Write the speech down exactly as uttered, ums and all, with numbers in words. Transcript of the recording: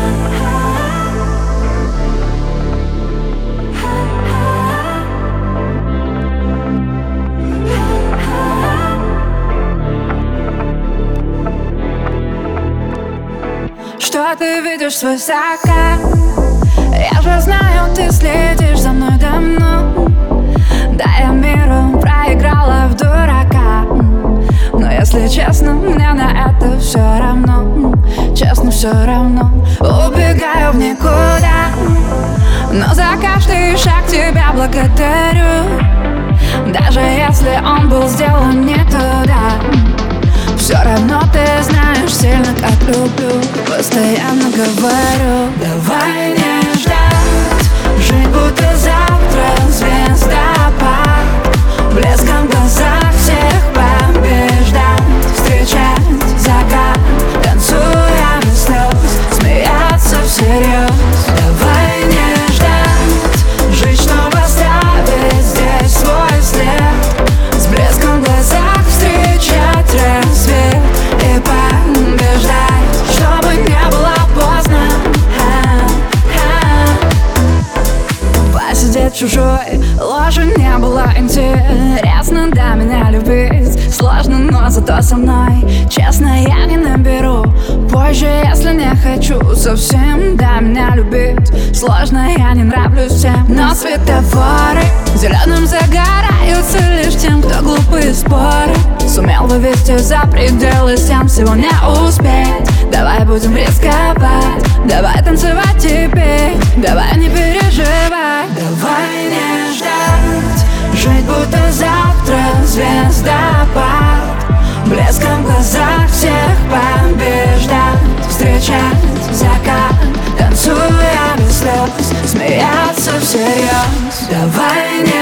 Что ты видишь свысока? Я же знаю, ты следишь за мной давно. Да, я миру проиграла в дурака. Но если честно, мне на это все равно. Честно, все равно. Убегаю в никуда, но за каждый шаг тебя благодарю. Даже если он был сделан не туда, все равно ты знаешь, сильно как люблю. Постоянно говорю: давай не ждать, жить будто завтра звездопад. Блеском в глазах всех побеждать, встречать закат, танцуя без слез, смеяться всерьез. Давай не ждать, жить, чтобы оставить здесь свой след. С блеском в глазах встречать рассвет и побеждать, чтобы не было поздно. Посидеть в чужой ложе не было интересно. Да, меня любить сложно, но зато со мной честно я не наберу позже, если не хочу совсем. Да, меня любить сложно, я не нравлюсь всем. Но светофоры зеленым загораются лишь тем, кто глупые споры сумел вывести за пределы стен. Всего не успеть, давай будем рисковать, давай танцевать теперь, давай не переживай. Давай не ждать, жить будто завтра звездопад. Блеском в глазах всех побеждать, встречать закат, танцуя без слез, смеяться всерьез. Давай не